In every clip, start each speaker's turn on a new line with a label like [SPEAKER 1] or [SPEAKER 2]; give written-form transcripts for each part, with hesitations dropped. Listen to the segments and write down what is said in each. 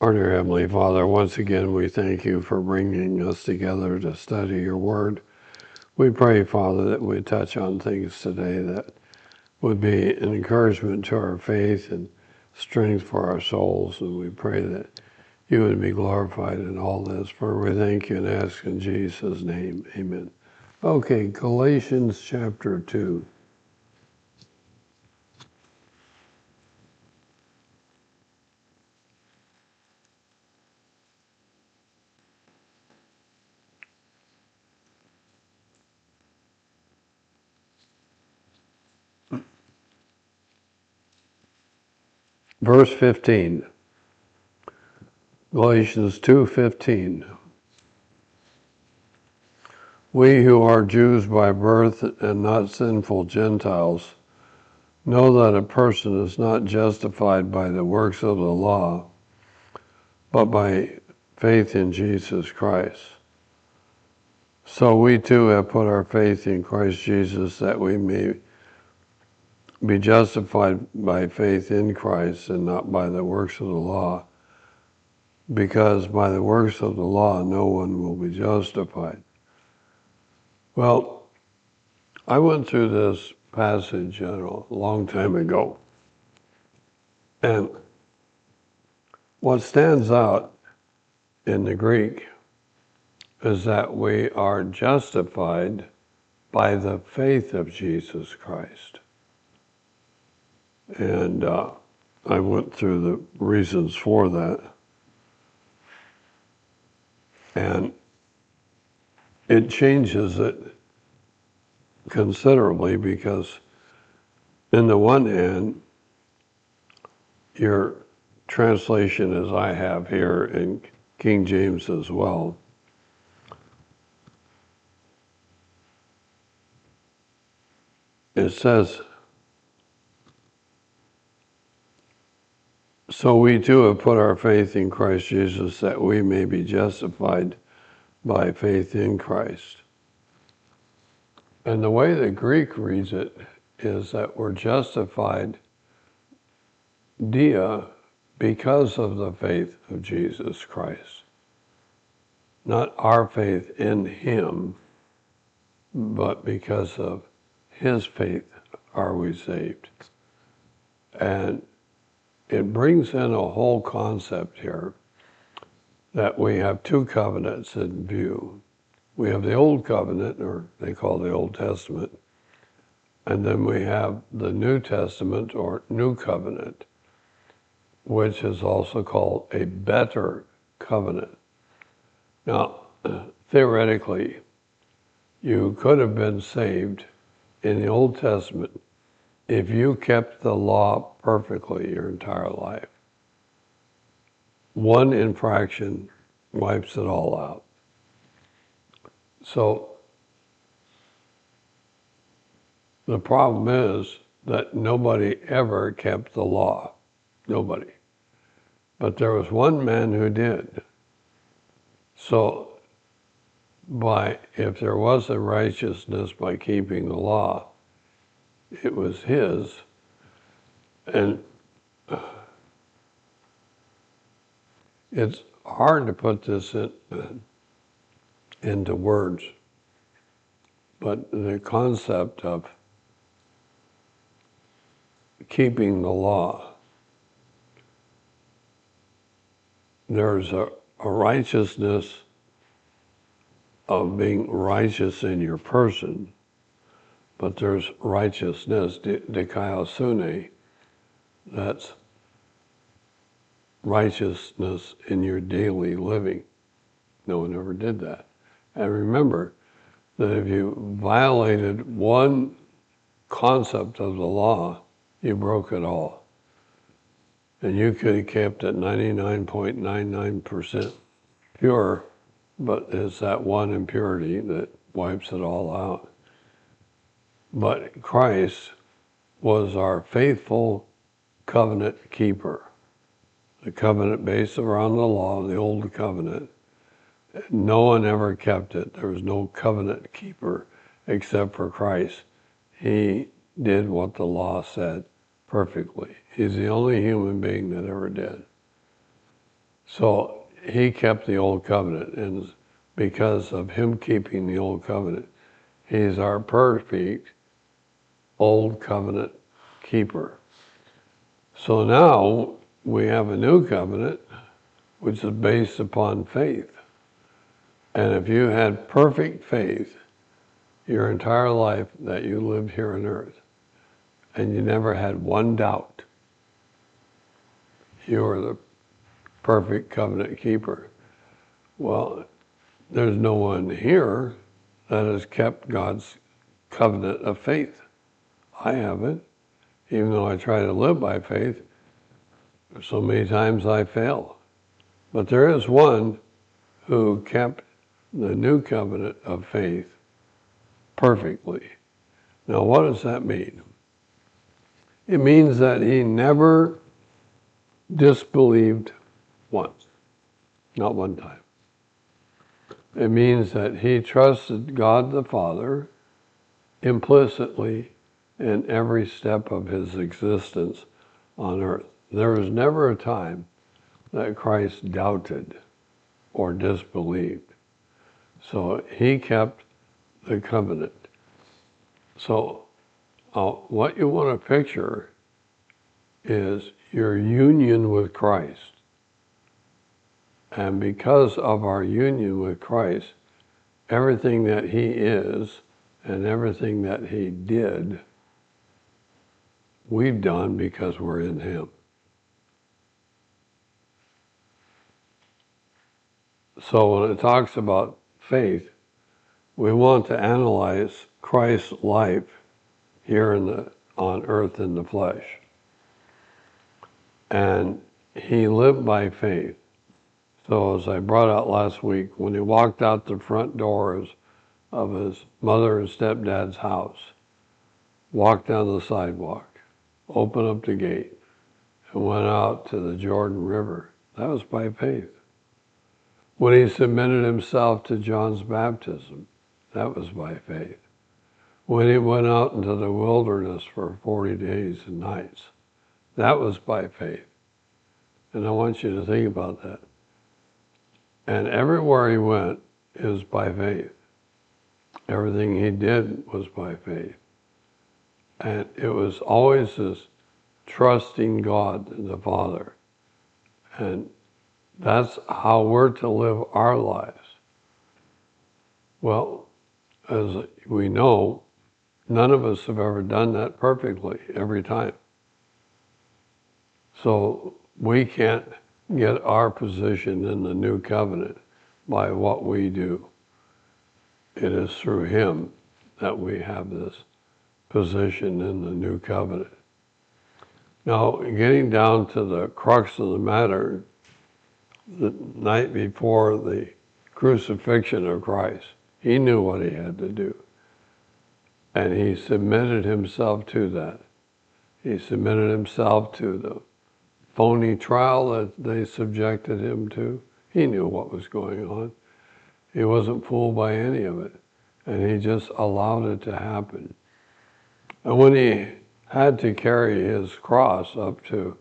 [SPEAKER 1] Our dear Heavenly Father, once again we thank you for bringing us together to study your word. We pray, Father, that we touch on things today that would be an encouragement to our faith and strength for our souls. And we pray that you would be glorified in all this. For we thank you and ask in Jesus' name. Amen. Okay, Galatians chapter 2. Verse 15. Galatians 2:15. We who are Jews by birth and not sinful Gentiles know that a person is not justified by the works of the law, but by faith in Jesus Christ. So we too have put our faith in Christ Jesus that we may be justified by faith in Christ and not by the works of the law, because by the works of the law no one will be justified. Well, I went through this passage a long time ago, and what stands out in the Greek is that we are justified by the faith of Jesus Christ. And I went through the reasons for that. And it changes it considerably because, in the one hand, your translation, as I have here in King James as well, it says, so we too have put our faith in Christ Jesus that we may be justified by faith in Christ. And the way the Greek reads it is that we're justified dia because of the faith of Jesus Christ. Not our faith in him, but because of his faith are we saved. And it brings in a whole concept here that we have two covenants in view. We have the Old Covenant, or they call the Old Testament, and then we have the New Testament, or New Covenant, which is also called a better covenant. Now, theoretically, you could have been saved in the Old Testament if you kept the law perfectly your entire life. One infraction wipes it all out. So the problem is that nobody ever kept the law. Nobody. But there was one man who did. So if there was a righteousness by keeping the law, it was his. And it's hard to put this into words, but the concept of keeping the law, there's a righteousness of being righteous in your person, but there's righteousness, dikaiosune, that's righteousness in your daily living. No one ever did that. And remember that if you violated one concept of the law, you broke it all. And you could have kept it 99.99% pure, but it's that one impurity that wipes it all out. But Christ was our faithful covenant keeper. The covenant based around the law, the old covenant. No one ever kept it. There was no covenant keeper except for Christ. He did what the law said perfectly. He's the only human being that ever did. So he kept the old covenant, and because of him keeping the old covenant, he's our perfect old covenant keeper. So now we have a new covenant, which is based upon faith. And if you had perfect faith your entire life that you lived here on earth, and you never had one doubt, you are the perfect covenant keeper. Well, there's no one here that has kept God's covenant of faith. I haven't. Even though I try to live by faith, so many times I fail. But there is one who kept the new covenant of faith perfectly. Now, what does that mean? It means that he never disbelieved once, not one time. It means that he trusted God the Father implicitly in every step of his existence on earth. There was never a time that Christ doubted or disbelieved. So he kept the covenant. So what you want to picture is your union with Christ. And because of our union with Christ, everything that he is and everything that he did, we've done because we're in him. So when it talks about faith, we want to analyze Christ's life here on earth in the flesh. And he lived by faith. So as I brought out last week, when he walked out the front doors of his mother and stepdad's house, walked down the sidewalk, opened up the gate, and went out to the Jordan River, that was by faith. When he submitted himself to John's baptism, that was by faith. When he went out into the wilderness for 40 days and nights, that was by faith. And I want you to think about that. And everywhere he went is by faith. Everything he did was by faith. And it was always this trusting God the Father. And that's how we're to live our lives. Well, as we know, none of us have ever done that perfectly every time. So we can't get our position in the new covenant by what we do. It is through him that we have this position in the new covenant. Now, getting down to the crux of the matter, the night before the crucifixion of Christ, he knew what he had to do. And he submitted himself to that. He submitted himself to the phony trial that they subjected him to. He knew what was going on. He wasn't fooled by any of it. And he just allowed it to happen. And when he had to carry his cross up to,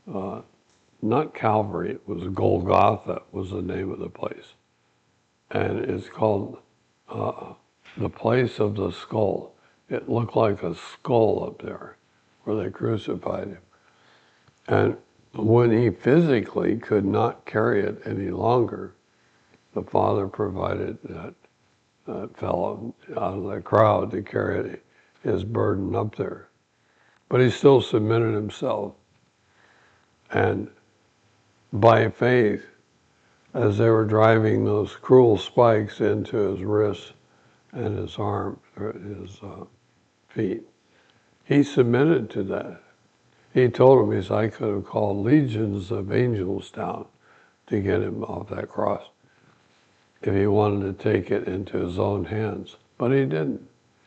[SPEAKER 1] not Calvary, it was Golgotha was the name of the place. And it's called the place of the skull. It looked like a skull up there where they crucified him. And when he physically could not carry it any longer, the Father provided that fellow out of the crowd to carry his burden up there. But he still submitted himself. And by faith, as they were driving those cruel spikes into his wrists and his arm, or his feet, he submitted to that. He told him, he said, I could have called legions of angels down to get him off that cross if he wanted to take it into his own hands. But he didn't.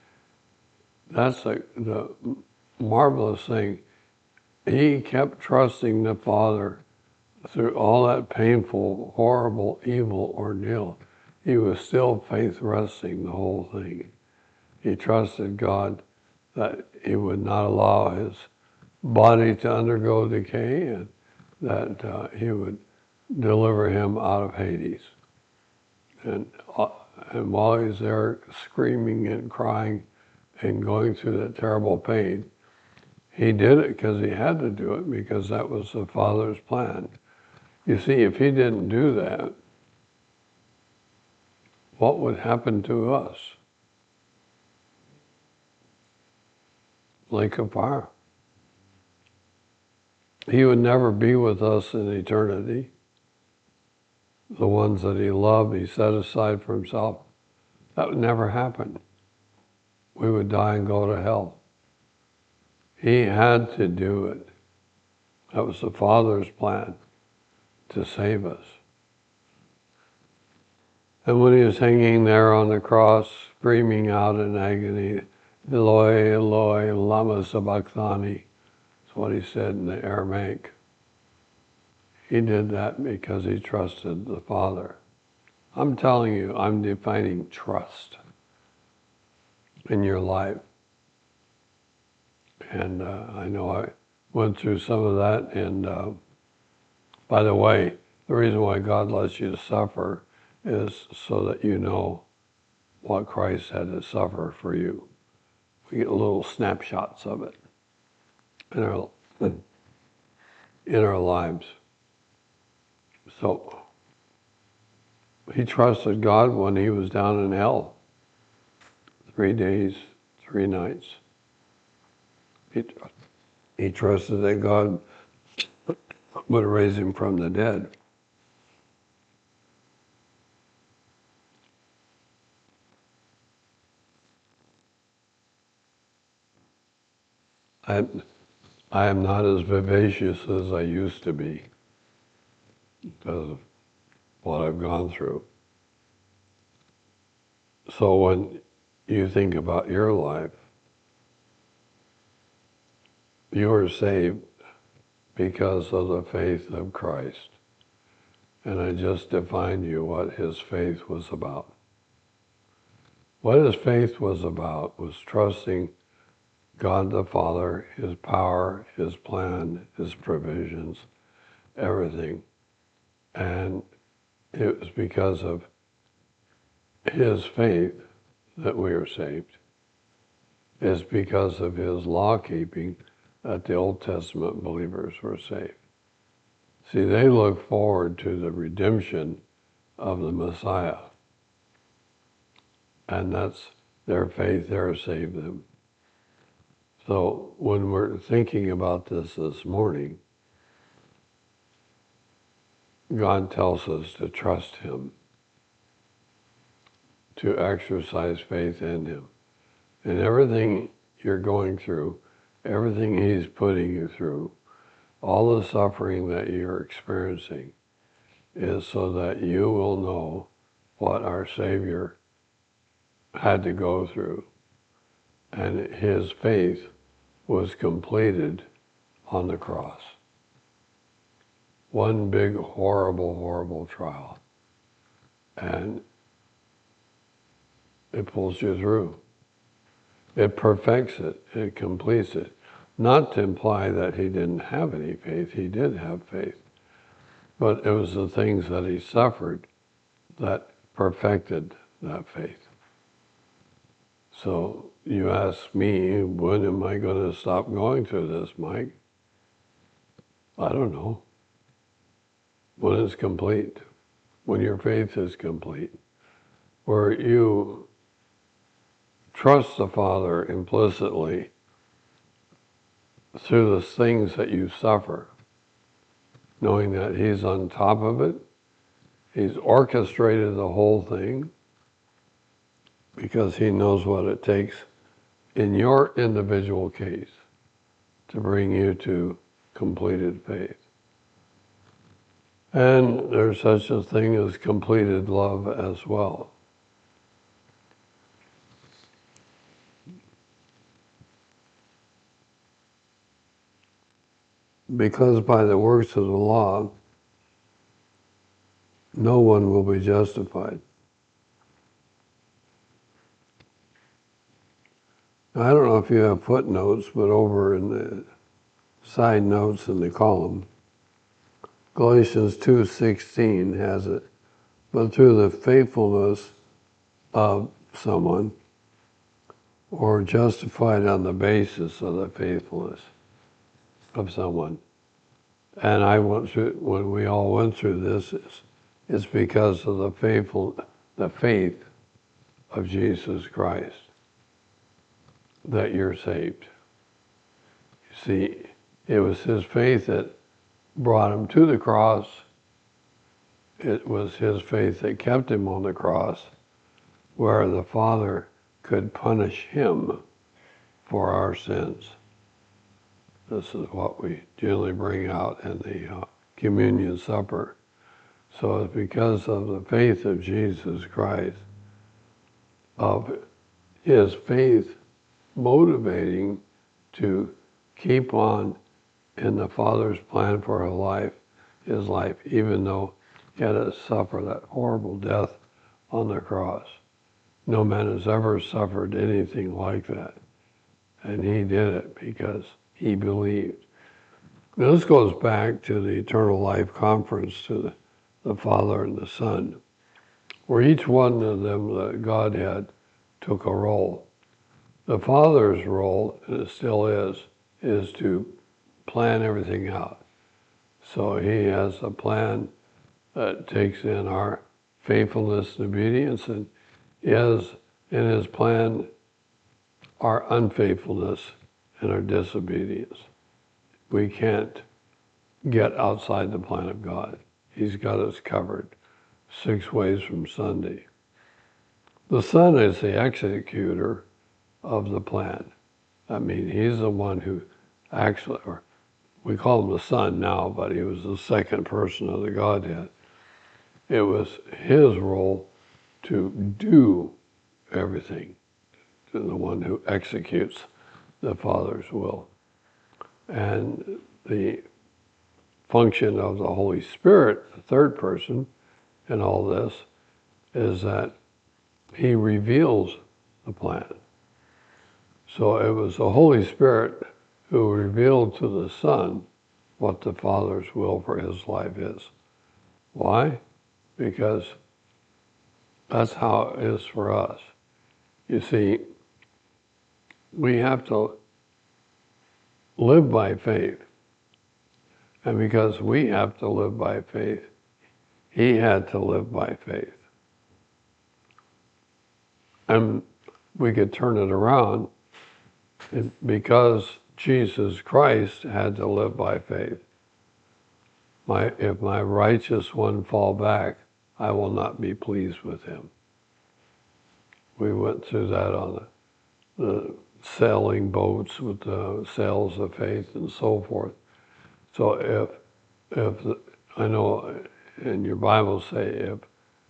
[SPEAKER 1] That's the marvelous thing. He kept trusting the Father through all that painful, horrible, evil ordeal. He was still faith resting the whole thing. He trusted God that he would not allow his body to undergo decay, and that he would deliver him out of Hades. And, and while he's there screaming and crying and going through that terrible pain, he did it because he had to do it, because that was the Father's plan. You see, if he didn't do that, what would happen to us? Lake of fire. He would never be with us in eternity. The ones that he loved, he set aside for himself. That would never happen. We would die and go to hell. He had to do it. That was the Father's plan, to save us. And when he was hanging there on the cross, screaming out in agony, Eloi, Eloi, lama sabachthani, that's what he said in the Aramaic. He did that because he trusted the Father. I'm telling you, I'm defining trust in your life. And I know I went through some of that. And by the way, the reason why God lets you to suffer is so that you know what Christ had to suffer for you. We get little snapshots of it in our lives. So he trusted God when he was down in hell. 3 days, 3 nights. He trusted that God would raise him from the dead. I am not as vivacious as I used to be because of what I've gone through. So when you think about your life, you are saved because of the faith of Christ. And I just defined you what his faith was about. What his faith was about was trusting God the Father, his power, his plan, his provisions, everything. And it was because of his faith that we are saved. It's because of his law keeping that the Old Testament believers were saved. See, they look forward to the redemption of the Messiah. And that's their faith there saved them. So when we're thinking about this morning, God tells us to trust him, to exercise faith in him. And everything you're going through, everything he's putting you through, all the suffering that you're experiencing is so that you will know what our Savior had to go through. And his faith was completed on the cross. One big, horrible, horrible trial. And it pulls you through. It perfects it. It completes it. Not to imply that he didn't have any faith. He did have faith. But it was the things that he suffered that perfected that faith. So you ask me, when am I going to stop going through this, Mike? I don't know. When it's complete, when your faith is complete, where you trust the Father implicitly through the things that you suffer, knowing that he's on top of it, he's orchestrated the whole thing, because he knows what it takes in your individual case to bring you to completed faith. And there's such a thing as completed love as well. Because by the works of the law, no one will be justified. I don't know if you have footnotes, but over in the side notes in the column, Galatians 2:16 has it. But through the faithfulness of someone, or justified on the basis of the faithfulness of someone. And I went through, when we all went through this, it's because of the faith of Jesus Christ that you're saved. You see, it was his faith that brought him to the cross. It was his faith that kept him on the cross, where the Father could punish him for our sins. This is what we generally bring out in the communion supper. So it's because of the faith of Jesus Christ, of his faith motivating to keep on in the Father's plan for his life, even though he had to suffer that horrible death on the cross. No man has ever suffered anything like that. And he did it because he believed. Now, this goes back to the Eternal Life Conference, to the Father and the Son, where each one of them, the Godhead, took a role. The Father's role, and it still is to plan everything out. So he has a plan that takes in our faithfulness and obedience, and he has in his plan our unfaithfulness and our disobedience. We can't get outside the plan of God. He's got us covered 6 ways from Sunday. The Son is the executor of the plan. I mean, he's the one who actually, or we call him the Son now, but he was the second person of the Godhead. It was his role to do everything, to the one who executes the Father's will. And the function of the Holy Spirit, the third person in all this, is that he reveals the plan. So it was the Holy Spirit who revealed to the Son what the Father's will for his life is. Why? Because that's how it is for us. You see, we have to live by faith. And because we have to live by faith, he had to live by faith. And we could turn it around, because Jesus Christ had to live by faith. If my righteous one fall back, I will not be pleased with him. We went through that on the sailing boats with the sails of faith and so forth. So I know in your Bible say, if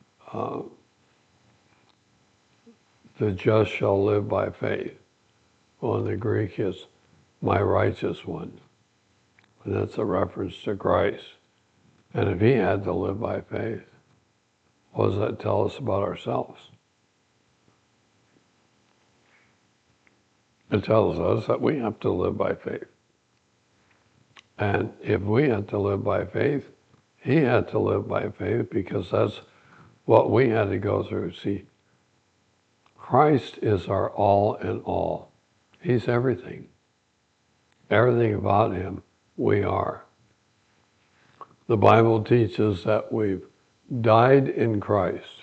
[SPEAKER 1] the just shall live by faith. Well, in the Greek is my righteous one. And that's a reference to Christ. And if he had to live by faith, what does that tell us about ourselves? It tells us that we have to live by faith. And if we had to live by faith, he had to live by faith, because that's what we had to go through. See, Christ is our all in all. He's everything. Everything about him, we are. The Bible teaches that we've died in Christ.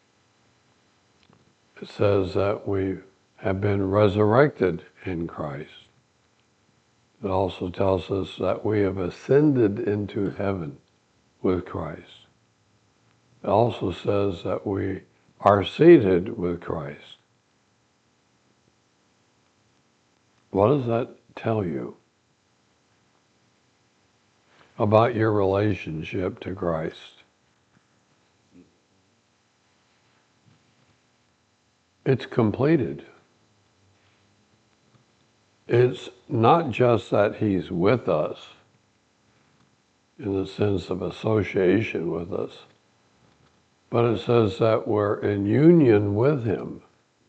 [SPEAKER 1] It says that we have been resurrected in Christ. It also tells us that we have ascended into heaven with Christ. It also says that we are seated with Christ. What does that tell you about your relationship to Christ? It's completed. It's not just that he's with us in the sense of association with us, but it says that we're in union with him.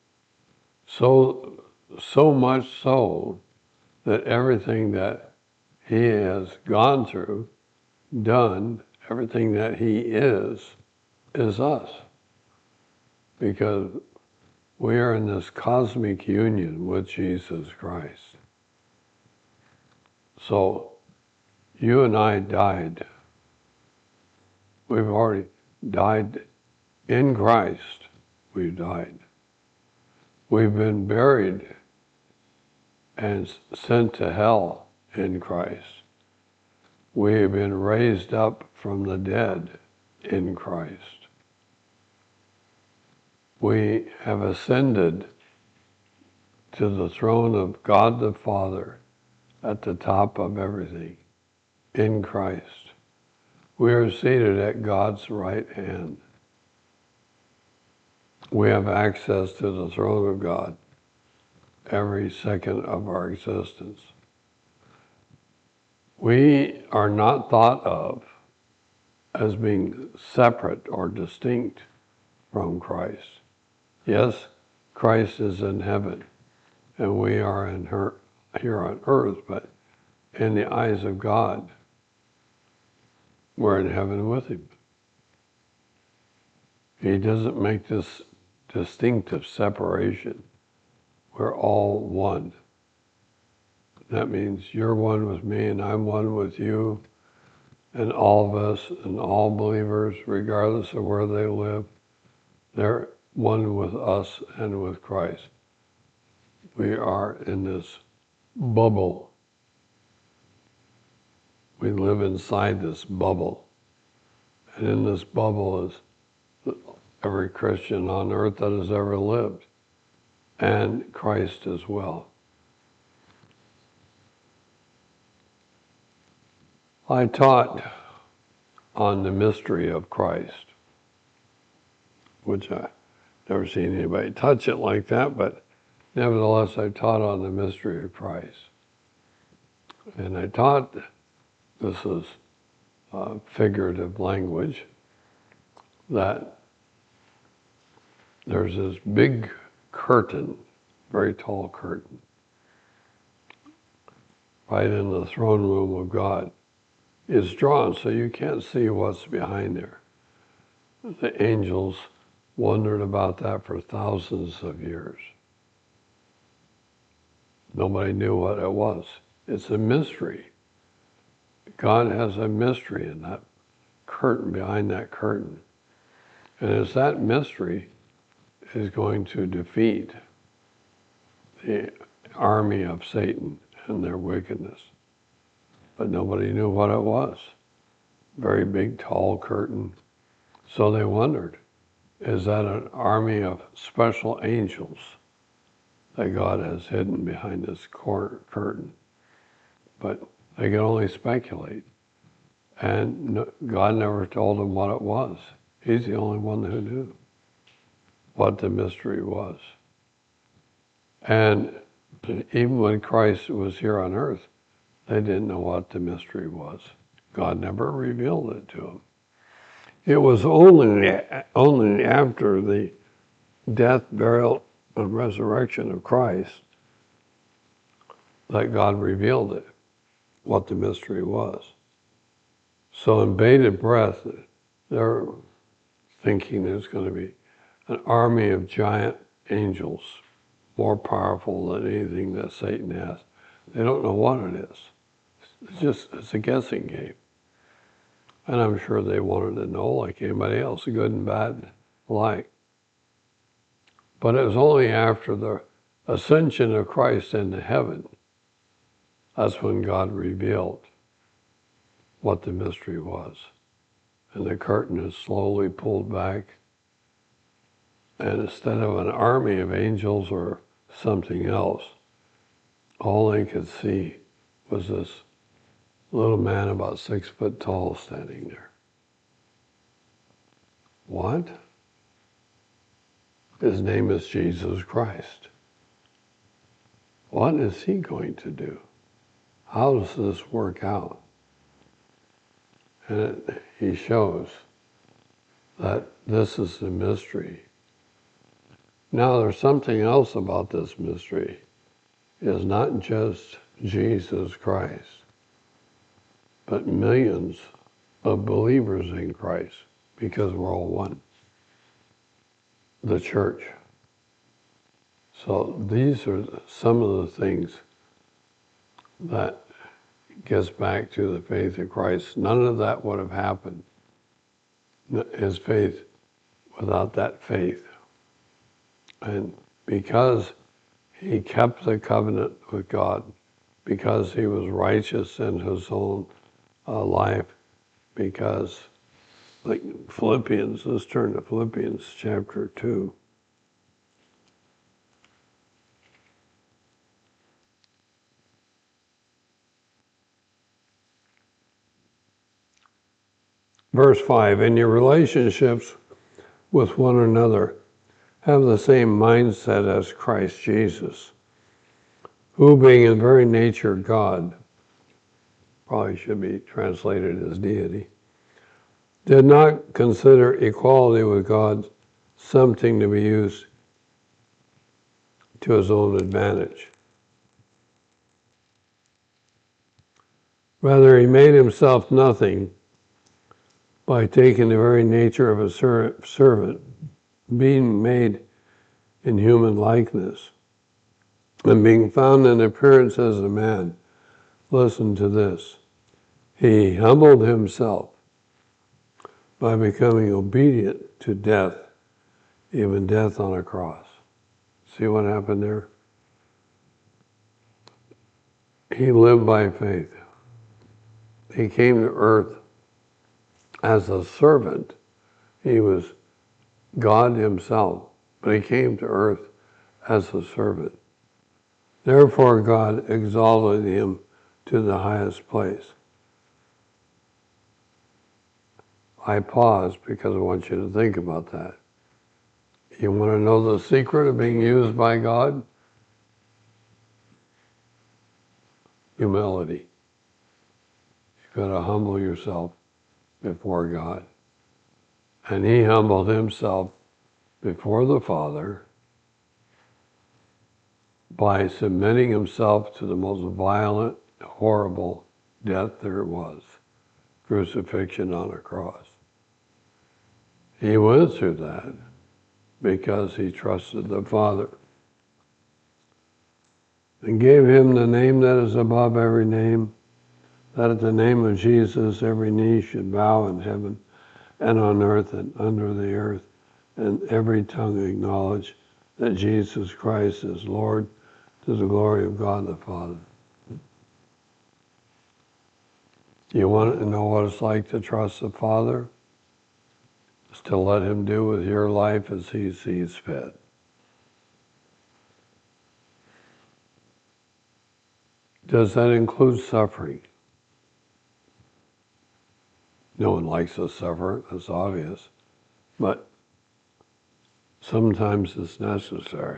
[SPEAKER 1] So much so that everything that he has gone through, done, everything that he is us. Because we are in this cosmic union with Jesus Christ. So you and I died. We've already died in Christ. We've died. We've been buried and sent to hell in Christ. We have been raised up from the dead in Christ. We have ascended to the throne of God the Father at the top of everything in Christ. We are seated at God's right hand. We have access to the throne of God every second of our existence. We are not thought of as being separate or distinct from Christ. Yes, Christ is in heaven, and we are here on earth, but in the eyes of God, we're in heaven with him. He doesn't make this distinctive separation. We're all one. That means you're one with me and I'm one with you, and all of us and all believers, regardless of where they live, they're one with us and with Christ. We are in this bubble. We live inside this bubble. And in this bubble is every Christian on earth that has ever lived, and Christ as well. I taught on the mystery of Christ, which I've never seen anybody touch it like that, but nevertheless I taught on the mystery of Christ. And I taught, this is figurative language, that there's this big curtain, very tall curtain, right in the throne room of God. It's drawn so you can't see what's behind there. The angels wondered about that for thousands of years. Nobody knew what it was. It's a mystery. God has a mystery in that curtain, behind that curtain. And it's that mystery is going to defeat the army of Satan and their wickedness. But nobody knew what it was. Very big, tall curtain. So they wondered, is that an army of special angels that God has hidden behind this curtain? But they could only speculate. And God never told them what it was. He's the only one who knew what the mystery was. And even when Christ was here on earth, they didn't know what the mystery was. God never revealed it to them. It was only after the death, burial, and resurrection of Christ that God revealed it, what the mystery was. So in bated breath, they're thinking there's going to be an army of giant angels, more powerful than anything that Satan has. They don't know what it is. It's a guessing game. And I'm sure they wanted to know, like anybody else, good and bad alike. But it was only after the ascension of Christ into heaven, that's when God revealed what the mystery was. And the curtain is slowly pulled back. And instead of an army of angels or something else, all they could see was this little man about 6 foot tall standing there. What? His name is Jesus Christ. What is he going to do? How does this work out? And he shows that this is the mystery. Now there's something else about this mystery. It's not just Jesus Christ, but millions of believers in Christ, because we're all one, the church. So these are some of the things that gets back to the faith of Christ. None of that would have happened, his faith, without that faith. And because he kept the covenant with God, because he was righteous in his own life, because, like Philippians, let's turn to Philippians chapter 2. Verse 5, in your relationships with one another, have the same mindset as Christ Jesus, who being in very nature God, probably should be translated as deity, did not consider equality with God something to be used to his own advantage. Rather, he made himself nothing by taking the very nature of a servant, being made in human likeness, and being found in appearance as a man. Listen to this. He humbled himself by becoming obedient to death, even death on a cross. See what happened there? He lived by faith. He came to earth as a servant. He was God himself, but he came to earth as a servant. Therefore God exalted him to the highest place. I pause because I want you to think about that. You want to know the secret of being used by God? Humility. You've got to humble yourself before God. And he humbled himself before the Father by submitting himself to the most violent, horrible death there was, crucifixion on a cross. He went through that because he trusted the Father and gave him the name that is above every name, that at the name of Jesus every knee should bow in heaven and on earth and under the earth, and every tongue acknowledge that Jesus Christ is Lord, to the glory of God the Father. You want to know what it's like to trust the Father? It's to let him do with your life as he sees fit. Does that include suffering? No one likes to suffer, that's obvious, but sometimes it's necessary.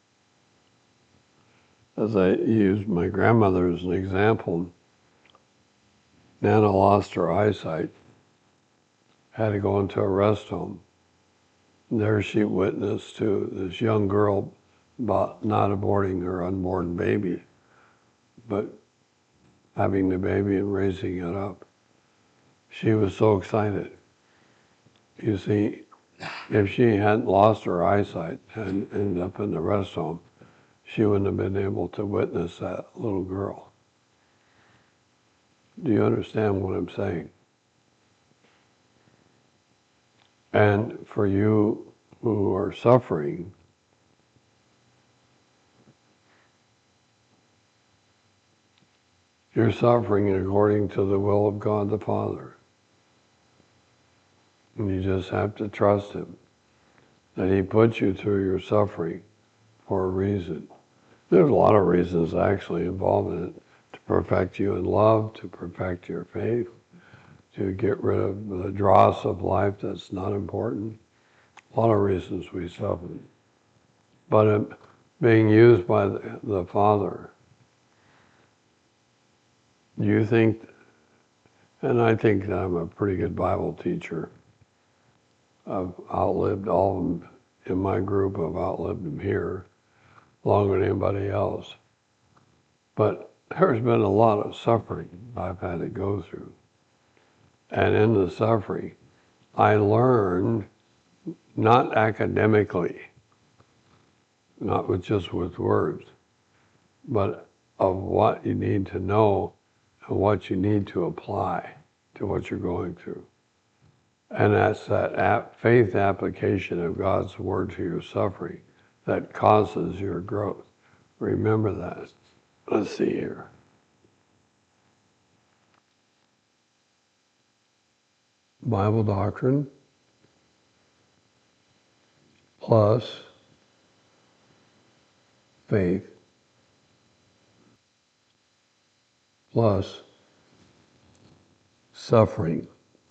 [SPEAKER 1] As I use my grandmother as an example, Nana lost her eyesight, had to go into a rest home. There she witnessed to this young girl about not aborting her unborn baby, but having the baby and raising it up. She was so excited. You see, if she hadn't lost her eyesight and ended up in the rest home, she wouldn't have been able to witness that little girl. Do you understand what I'm saying? And for you who are suffering, you're suffering according to the will of God the Father. And you just have to trust him, that he puts you through your suffering for a reason. There's a lot of reasons actually involved in it. To perfect you in love, to perfect your faith, to get rid of the dross of life that's not important. A lot of reasons we suffer. But being used by the Father, you think, and I think that I'm a pretty good Bible teacher. I've outlived all of them in my group. I've outlived them here longer than anybody else. But there's been a lot of suffering I've had to go through. And in the suffering, I learned, not academically, not just with words, but of what you need to know and what you need to apply to what you're going through. And that's that faith application of God's word to your suffering that causes your growth. Remember that. Let's see here. Bible doctrine plus faith plus suffering.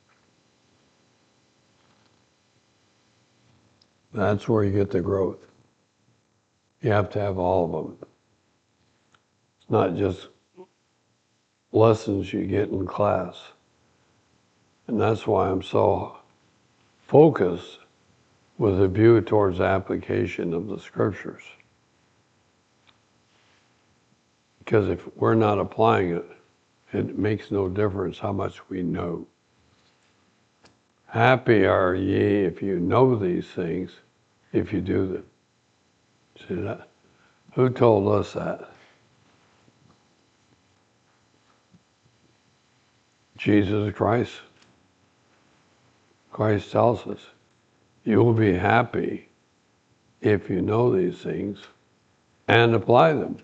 [SPEAKER 1] That's where you get the growth. You have to have all of them. It's not just lessons you get in class. And that's why I'm so focused with a view towards application of the scriptures. Because if we're not applying it, it makes no difference how much we know. Happy are ye if you know these things, if you do them. See that? Who told us that? Jesus Christ. Christ tells us, you will be happy if you know these things and apply them.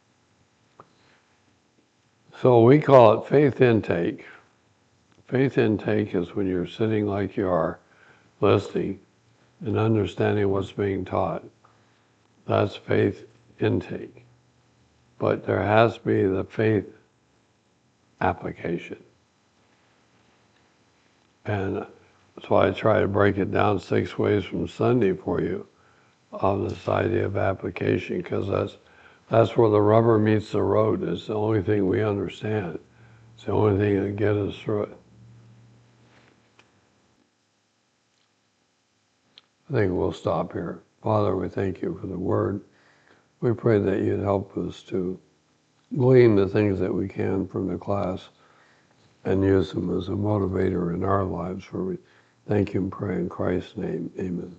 [SPEAKER 1] So we call it faith intake. Faith intake is when you're sitting like you are, listening and understanding what's being taught. That's faith intake. But there has to be the faith application. And that's why I try to break it down 6 ways from Sunday for you on this idea of application, because that's where the rubber meets the road. It's the only thing we understand. It's the only thing that gets us through it. I think we'll stop here. Father, we thank you for the word. We pray that you'd help us to glean the things that we can from the class and use them as a motivator in our lives. For we thank you and pray in Christ's name. Amen.